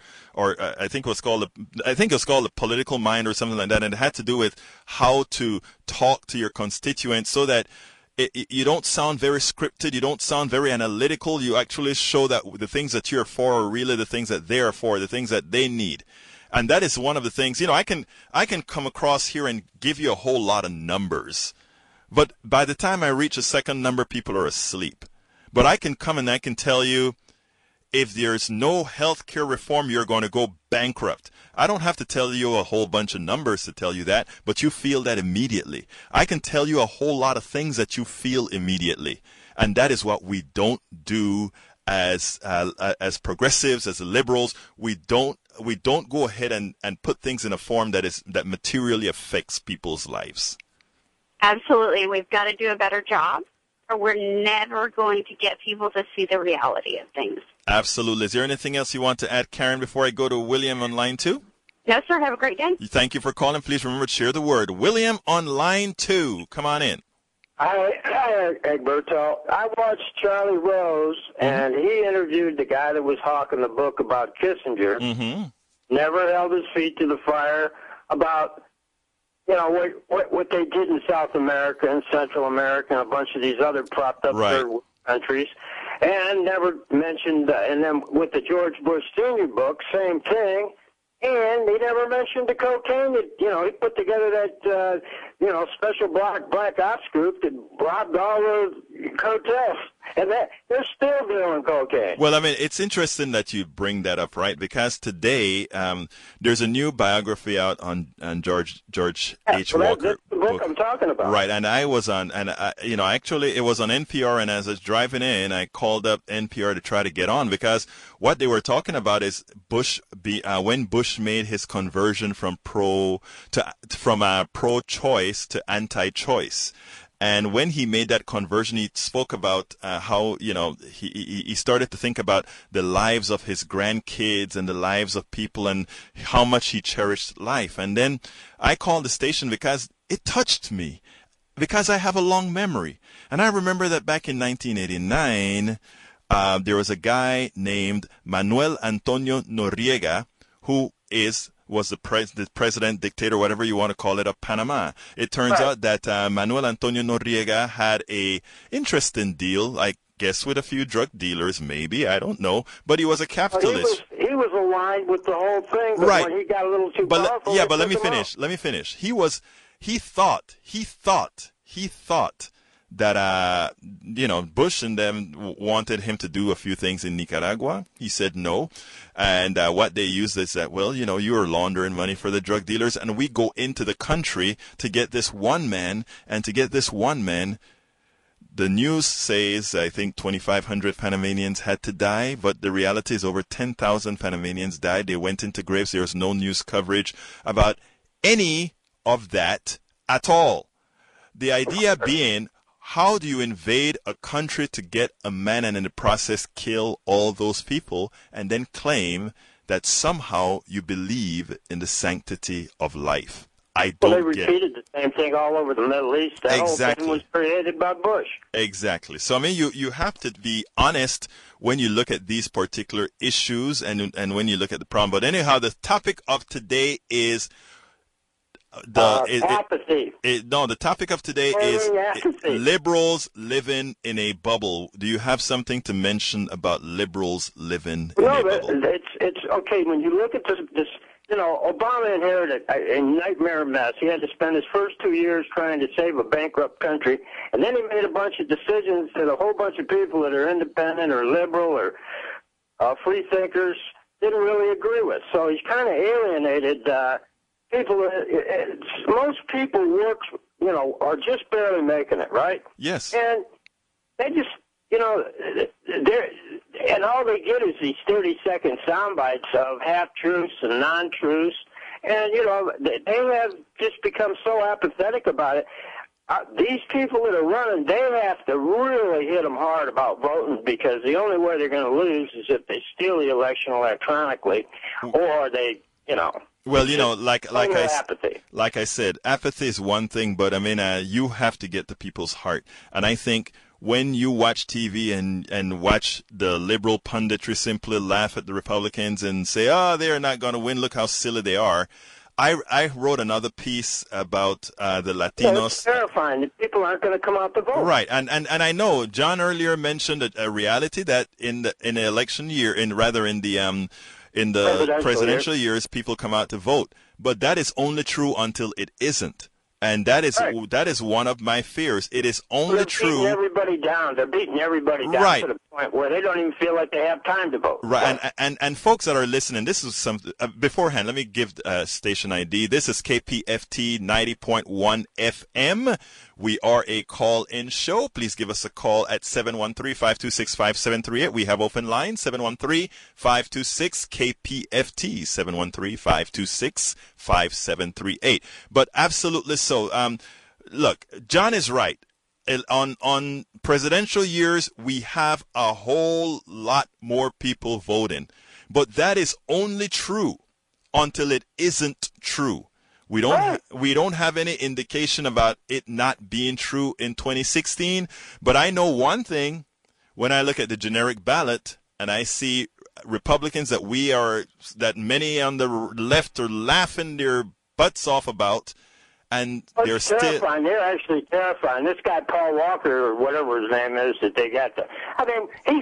I think it was called the political mind or something like that, and it had to do with how to talk to your constituents so that you don't sound very scripted, you don't sound very analytical. You actually show that the things that you're for are really the things that they're for, the things that they need. And that is one of the things, I can come across here and give you a whole lot of numbers. But by the time I reach a second number, people are asleep. But I can come and I can tell you, if there's no health care reform, you're going to go bankrupt. I don't have to tell you a whole bunch of numbers to tell you that, but you feel that immediately. I can tell you a whole lot of things that you feel immediately. And that is what we don't do as progressives, as liberals. We don't go ahead and put things in a form that materially affects people's lives. Absolutely. We've got to do a better job, or we're never going to get people to see the reality of things. Absolutely. Is there anything else you want to add, Karen, before I go to William on line 2? No, sir. Have a great day. Thank you for calling. Please remember to share the word. William on line 2. Come on in. Hi, Egberto. I watched Charlie Rose, and he interviewed the guy that was hawking the book about Kissinger. Mm-hmm. Never held his feet to the fire about, what they did in South America and Central America and a bunch of these other propped up third world countries, and never mentioned. And then with the George Bush Sr. book, same thing. And he never mentioned the cocaine that, he put together that, special black ops group that robbed all the hotels. And they're still doing cocaine. Well, I mean, it's interesting that you bring that up, right? Because today there's a new biography out on George H. Walker. That's the book I'm talking about. Right, and I was on, and actually it was on NPR, and as I was driving in, I called up NPR to try to get on, because what they were talking about is when Bush made his conversion from pro-choice to anti-choice. And when he made that conversion, he spoke about how, he started to think about the lives of his grandkids and the lives of people and how much he cherished life. And then I called the station because it touched me, because I have a long memory. And I remember that back in 1989, there was a guy named Manuel Antonio Noriega, who was the president, dictator, whatever you want to call it, of Panama. It turns out that Manuel Antonio Noriega had a interesting deal, I guess, with a few drug dealers, maybe, I don't know, but he was a capitalist. He was aligned with the whole thing, but right. when he got a little too powerful, but let me finish. He thought that Bush and them wanted him to do a few things in Nicaragua. He said no, and what they used is that, you are laundering money for the drug dealers, and we go into the country to get this one man, the news says I think 2,500 Panamanians had to die, but the reality is over 10,000 Panamanians died. They went into graves. There was no news coverage about any of that at all. The idea being, how do you invade a country to get a man and in the process kill all those people and then claim that somehow you believe in the sanctity of life? I don't Well, they repeated the same thing all over the Middle East. That whole thing was created by Bush. Exactly. So, I mean, you have to be honest when you look at these particular issues and when you look at the problem. But anyhow, the topic of today is apathy. The topic of today is liberals living in a bubble. Do you have something to mention about liberals living in a bubble? It's okay. When you look at this, Obama inherited a nightmare mess. He had to spend his first 2 years trying to save a bankrupt country, and then he made a bunch of decisions that a whole bunch of people that are independent or liberal or free thinkers didn't really agree with. So he's kind of alienated people. Most people are just barely making it, right? Yes. And they just, and all they get is these 30-second sound bites of half-truths and non-truths. And, they have just become so apathetic about it. These people that are running, they have to really hit them hard about voting, because the only way they're going to lose is if they steal the election electronically or they, Well, like I said, apathy is one thing, but I mean, you have to get to people's heart. And I think when you watch TV and watch the liberal punditry simply laugh at the Republicans and say, they're not going to win, look how silly they are. I wrote another piece about the Latinos. It's terrifying that people aren't going to come out to vote. Right, and I know John earlier mentioned a reality that in the election year, in the presidential years, people come out to vote. But that is only true until it isn't. And that is one of my fears. It is only true. They're beating everybody down. They're beating everybody down to the point where they don't even feel like they have time to vote. Right. And folks that are listening, this is some beforehand. Let me give station ID. This is KPFT 90.1 FM. We are a call-in show. Please give us a call at 713-526-5738. We have open lines, 713-526-KPFT, 713-526-5738. But absolutely so. Look, John is right. On presidential years, we have a whole lot more people voting. But that is only true until it isn't true. We don't have any indication about it not being true in 2016. But I know one thing: when I look at the generic ballot and I see Republicans that many on the left are laughing their butts off about, and they're still terrifying. They're actually terrifying. This guy Paul Walker, or whatever his name is, that they got he's.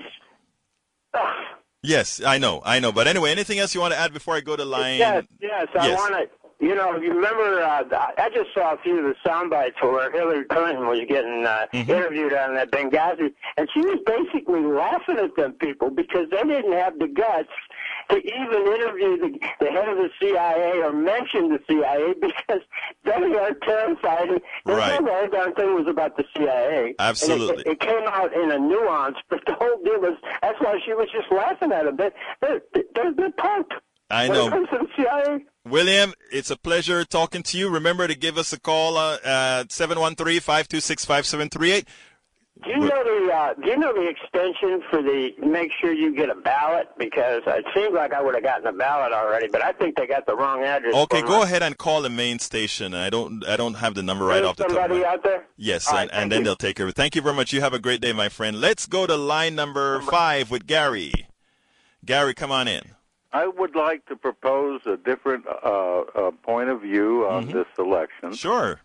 Yes, I know. But anyway, anything else you want to add before I go to line? Yes. I want to. You remember, I just saw a few of the sound bites where Hillary Clinton was getting interviewed on that Benghazi, and she was basically laughing at them people because they didn't have the guts to even interview the head of the CIA or mention the CIA because they are terrified. The whole darn thing was about the CIA. Absolutely. And it came out in a nuance, but the whole deal was, that's why she was just laughing at them. They're punked. I know. William, it's a pleasure talking to you. Remember to give us a call at 713-526-5738. Do you know the extension for make sure you get a ballot? Because it seems like I would have gotten a ballot already, but I think they got the wrong address. Okay, go ahead and call the main station. I don't have the number right off the top of my head. Somebody out there? Yes, and then they'll take care of it. Thank you very much. You have a great day, my friend. Let's go to line number 5 with Gary. Gary, come on in. I would like to propose a different point of view on this election. Sure.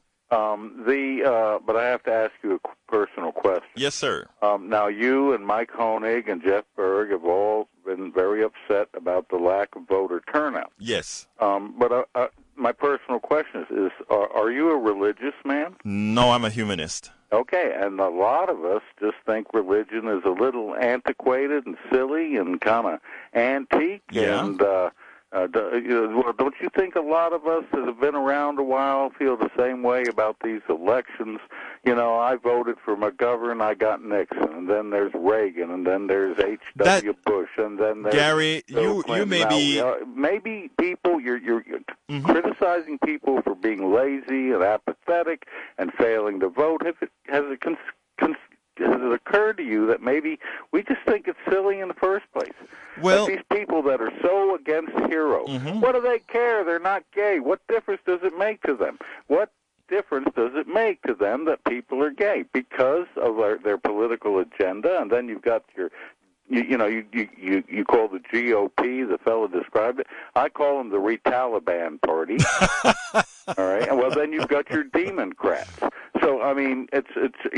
But I have to ask you a personal question. Yes, sir. Now, you and Mike Honig and Jeff Berg have all been very upset about the lack of voter turnout. Yes. But my personal question is are you a religious man? No, I'm a humanist. Okay, and a lot of us just think religion is a little antiquated and silly and kind of antique. Yeah. And don't you think a lot of us that have been around a while feel the same way about these elections? You know, I voted for McGovern, I got Nixon, and then there's Reagan, and then there's H.W. Bush, and then there's Gary, Bill Clinton. you may be maybe people you're criticizing people for being lazy and apathetic and failing to vote. Has it occurred to you that maybe we just think it's silly in the first place? Well, that these people that are so against heroes, what do they care? They're not gay. What difference does it make to them? What difference does it make to them that people are gay? Because of their political agenda, and then you've got your... You call the GOP, the fellow described it. I call them the Re-Taliban party. All right. Well, then you've got your Democrats. So I mean, it's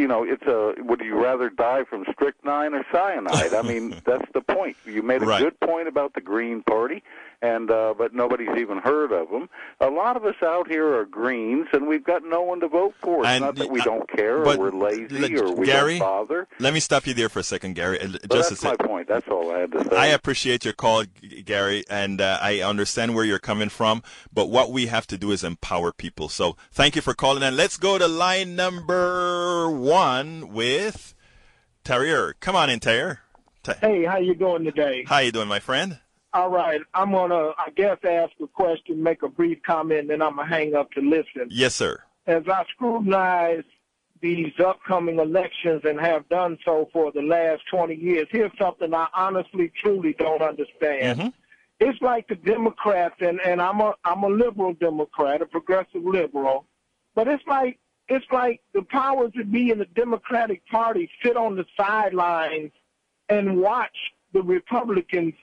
would you rather die from strychnine or cyanide? I mean, that's the point. You made a good point about the Green Party, and but nobody's even heard of them. A lot of us out here are Greens, and we've got no one to vote for. It's not that we don't care or we're lazy or we don't bother. Let me stop you there for a second, Gary. That's my point. That's all I had to say. I appreciate your call, Gary, and I understand where you're coming from. But what we have to do is empower people. So thank you for calling, and let's go to line number 1 with Terrier. Come on in, Terrier. Hey, how you doing today? How you doing, my friend? All right. I'm going to, I guess, ask a question, make a brief comment, then I'm going to hang up to listen. Yes, sir. As I scrutinize these upcoming elections and have done so for the last 20 years, here's something I honestly, truly don't understand. It's like the Democrats, and I'm a liberal Democrat, a progressive liberal, but it's like the powers that be in the Democratic Party sit on the sidelines and watch the Republicans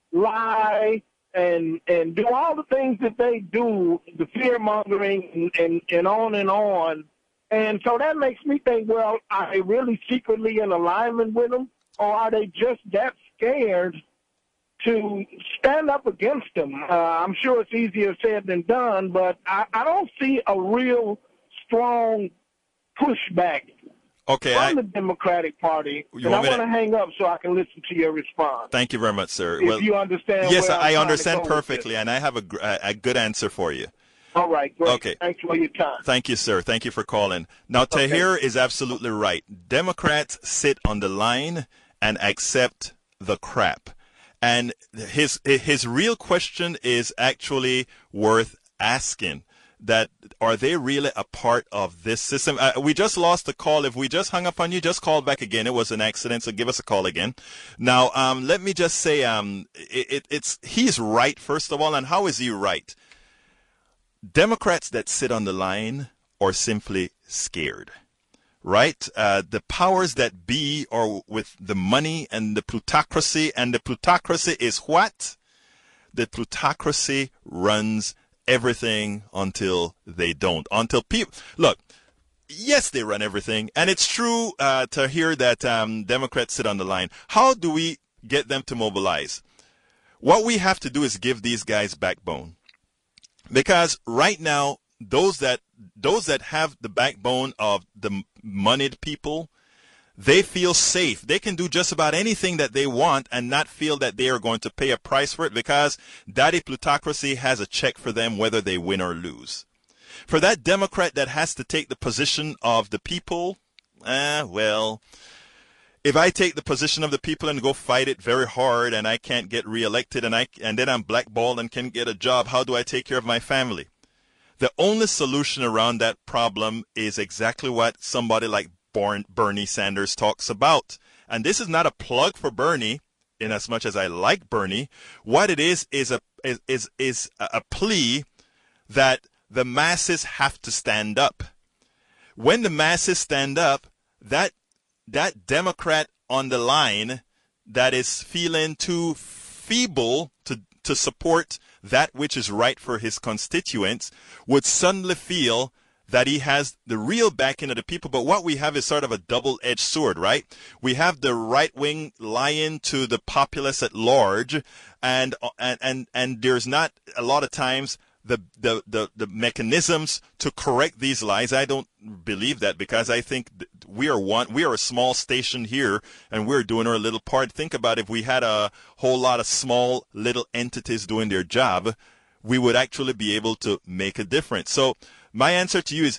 lie and do all the things that they do, the fear-mongering and on and on. And so that makes me think, well, are they really secretly in alignment with them, or are they just that scared to stand up against them? I'm sure it's easier said than done, but I don't see a real strong pushback from the Democratic Party. And I want to hang up so I can listen to your response. Thank you very much, sir. If you understand. Yes, where I understand perfectly, and I have a good answer for you. All right, great. Okay. Thanks for your time. Thank you, sir. Thank you for calling. Now, Tahir is absolutely right. Democrats sit on the line and accept the crap. And his real question is actually worth asking. That are they really a part of this system? We just lost the call. If we just hung up on you, just call back again. It was an accident, so give us a call again. Now, let me just say, he's right, first of all. And how is he right? Democrats that sit on the line are simply scared, right? The powers that be are with the money and the plutocracy, and the plutocracy is what? The plutocracy runs everything until they don't. Until people, look, yes, they run everything, and it's true to hear that Democrats sit on the line. How do we get them to mobilize? What we have to do is give these guys backbone. Because right now, those that have the backbone of the moneyed people, they feel safe. They can do just about anything that they want and not feel that they are going to pay a price for it, because daddy plutocracy has a check for them whether they win or lose. For that Democrat that has to take the position of the people, well, if I take the position of the people and go fight it very hard and I can't get reelected and then I'm blackballed and can't get a job, how do I take care of my family? The only solution around that problem is exactly what somebody like Bernie Sanders talks about. And this is not a plug for Bernie, in as much as I like Bernie. What it is a plea that the masses have to stand up. When the masses stand up, that Democrat on the line that is feeling too feeble to support that which is right for his constituents would suddenly feel that he has the real backing of the people. But what we have is sort of a double-edged sword, right? We have the right wing lying to the populace at large, and there's not a lot of times the mechanisms to correct these lies. I don't believe that, because I think we are a small station here and we're doing our little part. Think about if we had a whole lot of small little entities doing their job, we would actually be able to make a difference. So my answer to you is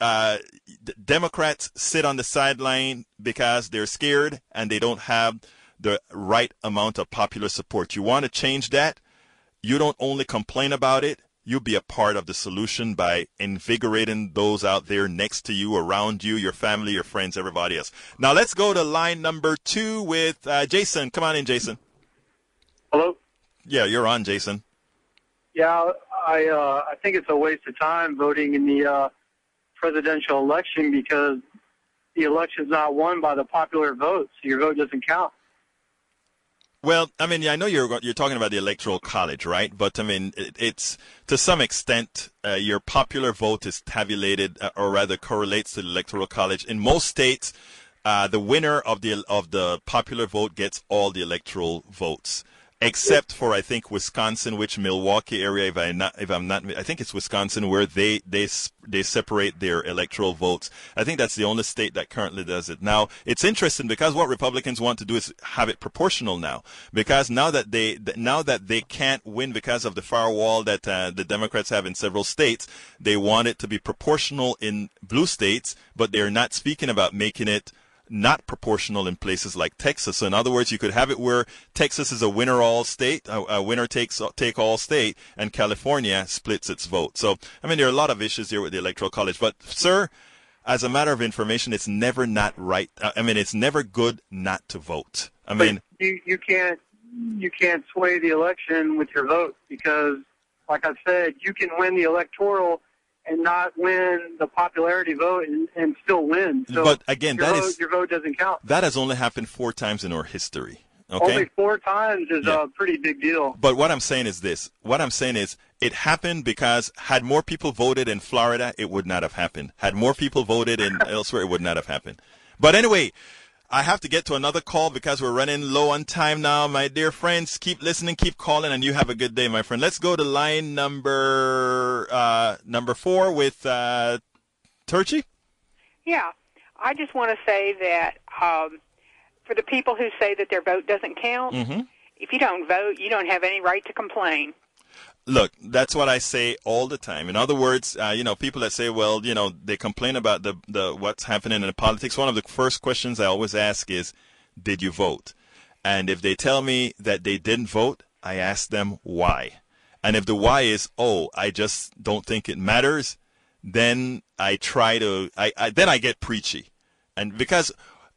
Democrats sit on the sideline because they're scared and they don't have the right amount of popular support. You want to change that? You don't only complain about it. You be a part of the solution by invigorating those out there next to you, around you, your family, your friends, everybody else. Now let's go to line number 2 with Jason. Come on in, Jason. Hello? Yeah, you're on, Jason. Yeah, I think it's a waste of time voting in the presidential election, because the election's not won by the popular vote, so your vote doesn't count. Well, I mean, I know you're talking about the Electoral College, right? But I mean, it's to some extent your popular vote is tabulated, or rather correlates to the Electoral College. In most states, the winner of the popular vote gets all the electoral votes, except for, I think, Wisconsin, which Milwaukee area, I think it's Wisconsin, where they separate their electoral votes. I think that's the only state that currently does it. Now, it's interesting because what Republicans want to do is have it proportional now, because now that they can't win because of the firewall that the Democrats have in several states, they want it to be proportional in blue states, but they're not speaking about making it not proportional in places like Texas. So in other words, you could have it where Texas is a winner-all state, a winner-take-all state, and California splits its vote. So, I mean, there are a lot of issues here with the Electoral College. But, sir, as a matter of information, it's never not right. It's never good not to vote. I mean, you can't sway the election with your vote, because, like I said, you can win the electoral and not win the popularity vote and still win. So but again, your vote doesn't count. That has only happened 4 times in our history. Okay? Only 4 times is a pretty big deal. But what I'm saying is this. What I'm saying is it happened because had more people voted in Florida, it would not have happened. Had more people voted in elsewhere, it would not have happened. But anyway, I have to get to another call because we're running low on time now. My dear friends, keep listening, keep calling, and you have a good day, my friend. Let's go to line number 4 with Turchi. Yeah, I just want to say that for the people who say that their vote doesn't count, if you don't vote, you don't have any right to complain. Look, that's what I say all the time. In other words, people that say, well, they complain about the what's happening in the politics. One of the first questions I always ask is, did you vote? And if they tell me that they didn't vote, I ask them why. And if the why is, I just don't think it matters, then I try to, then I get preachy. And because,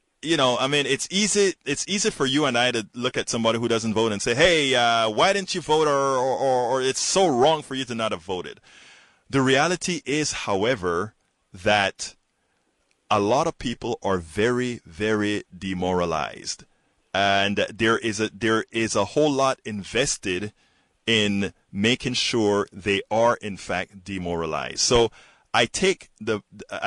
it's easy for you and I to look at somebody who doesn't vote and say, hey, why didn't you vote? Or it's so wrong for you to not have voted. The reality is, however, that a lot of people are very, very demoralized. And there is a whole lot invested in making sure they are, in fact, demoralized. So I take the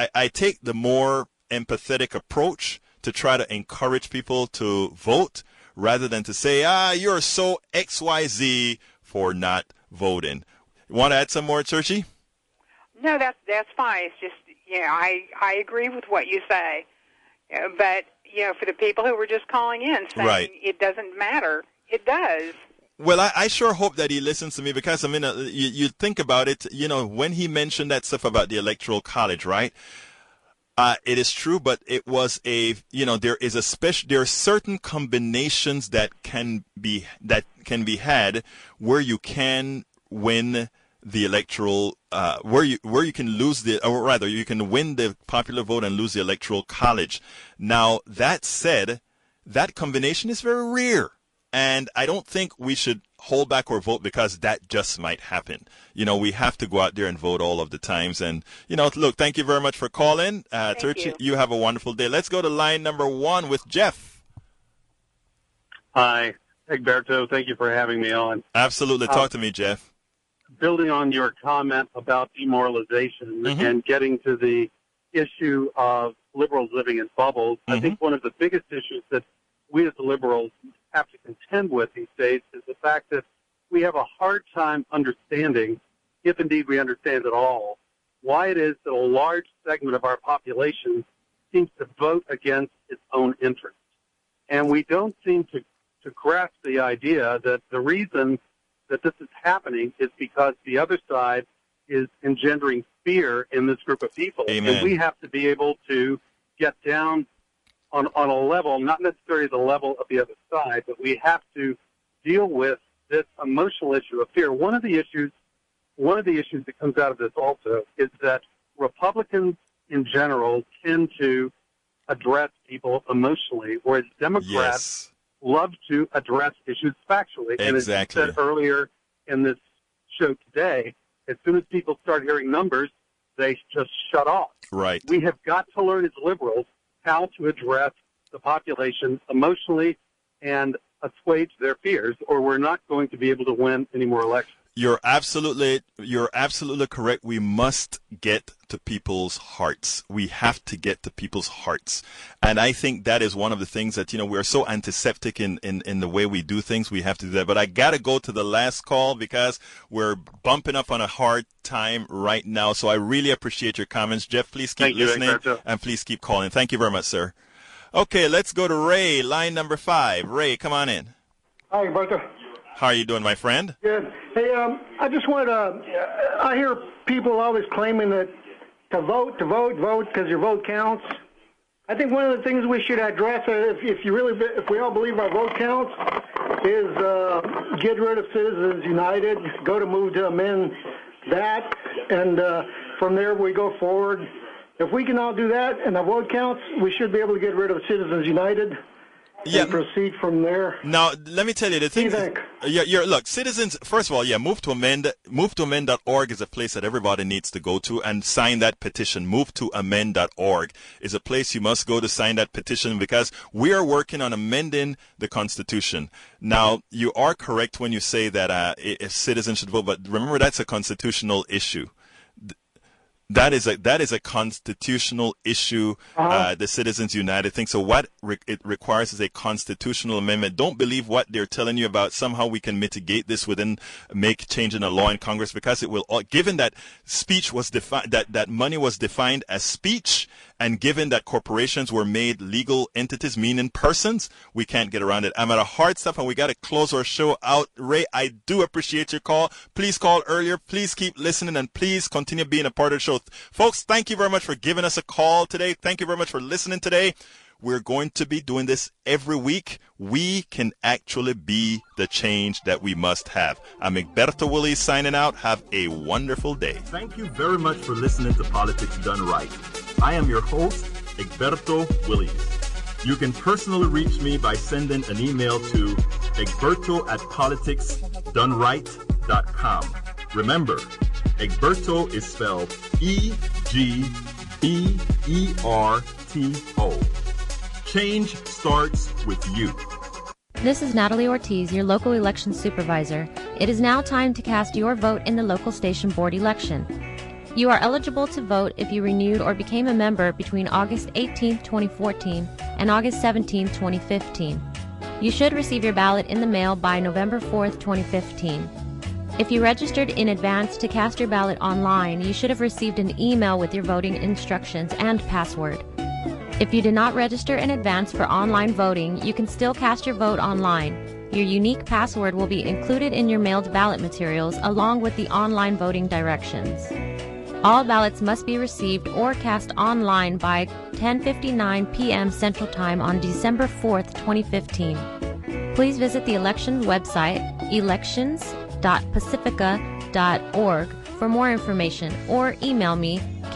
more empathetic approach to try to encourage people to vote rather than to say, you're so XYZ for not voting. You want to add some more, Turchi? No, that's fine. It's just, I agree with what you say. But, for the people who were just calling in saying it doesn't matter, it does. Well, I sure hope that he listens to me because, you think about it, when he mentioned that stuff about the Electoral College, right? It is true, but it was there are certain combinations that can be had where you can win the electoral, where you can lose or rather you can win the popular vote and lose the electoral college. Now, that said, that combination is very rare. And I don't think we should hold back our vote because that just might happen. We have to go out there and vote all of the times. And, look, thank you very much for calling. Turchi, you have a wonderful day. Let's go to line number 1 with Jeff. Hi, Egberto. Thank you for having me on. Absolutely. Talk to me, Jeff. Building on your comment about demoralization and getting to the issue of liberals living in bubbles, I think one of the biggest issues that we as liberals have to contend with these days is the fact that we have a hard time understanding, if indeed we understand at all, why it is that a large segment of our population seems to vote against its own interests. And we don't seem to grasp the idea that the reason that this is happening is because the other side is engendering fear in this group of people. Amen. And we have to be able to get down on a level, not necessarily the level of the other side, but we have to deal with this emotional issue of fear. One of the issues that comes out of this also is that Republicans in general tend to address people emotionally, whereas Democrats love to address issues factually. And as you said earlier in this show today, as soon as people start hearing numbers, they just shut off. Right. We have got to learn as liberals how to address the population emotionally and assuage their fears, or we're not going to be able to win any more elections. You're absolutely correct. We must get to people's hearts. We have to get to people's hearts. And I think that is one of the things that, we're so antiseptic in the way we do things. We have to do that. But I got to go to the last call because we're bumping up on a hard time right now. So I really appreciate your comments. Jeff, please keep listening and please keep calling. Thank you very much, sir. Okay, let's go to Ray, line number 5. Ray, come on in. Hi, Bertha. How are you doing, my friend? Good. Hey, I just wanted to, I hear people always claiming that to vote because your vote counts. I think one of the things we should address, if we all believe our vote counts, is get rid of Citizens United, move to amend that, and from there we go forward. If we can all do that and the vote counts, we should be able to get rid of Citizens United. And proceed from there. Now, let me tell you the thing. Look, citizens. First of all, move to amend.org is a place that everybody needs to go to and sign that petition. Move2amend.org is a place you must go to sign that petition because we are working on amending the Constitution. Now, you are correct when you say that if citizens should vote, but remember that's a constitutional issue. That is a constitutional issue, the Citizens United thing. So what it requires is a constitutional amendment. Don't believe what they're telling you about somehow we can mitigate this make change in a law in Congress because it will, given that speech was defined, that money was defined as speech, and given that corporations were made legal entities, meaning persons, we can't get around it. I'm at a hard stop and we got to close our show out. Ray, I do appreciate your call. Please call earlier. Please keep listening and please continue being a part of the show. Folks, thank you very much for giving us a call today. Thank you very much for listening today. We're going to be doing this every week. We can actually be the change that we must have. I'm Egberto Willies signing out. Have a wonderful day. Thank you very much for listening to Politics Done Right. I am your host, Egberto Willies. You can personally reach me by sending an email to egberto@politicsdoneright.com. Remember, Egberto is spelled E-G-B-E-R-T-O. Change starts with you. This is Natalie Ortiz, your local election supervisor. It is now time to cast your vote in the local station board election. You are eligible to vote if you renewed or became a member between August 18, 2014 and August 17, 2015. You should receive your ballot in the mail by November 4, 2015. If you registered in advance to cast your ballot online, you should have received an email with your voting instructions and password. If you did not register in advance for online voting, you can still cast your vote online. Your unique password will be included in your mailed ballot materials along with the online voting directions. All ballots must be received or cast online by 10:59 p.m. Central Time on December 4th, 2015. Please visit the election website, elections.pacifica.org, for more information, or email me,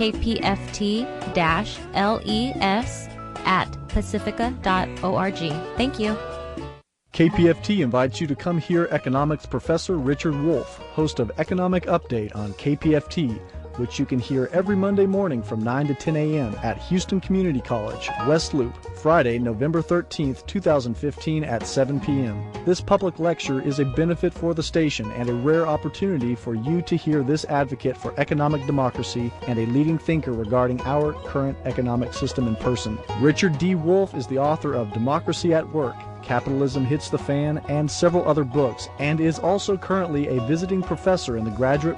kpft-les@pacifica.org. Thank you. KPFT invites you to come hear economics professor Richard Wolff, host of Economic Update on KPFT, which you can hear every Monday morning from 9 to 10 a.m. at Houston Community College, West Loop, Friday, November 13th, 2015 at 7 p.m. This public lecture is a benefit for the station and a rare opportunity for you to hear this advocate for economic democracy and a leading thinker regarding our current economic system in person. Richard D. Wolff is the author of Democracy at Work, Capitalism Hits the Fan, and several other books, and is also currently a visiting professor in the graduate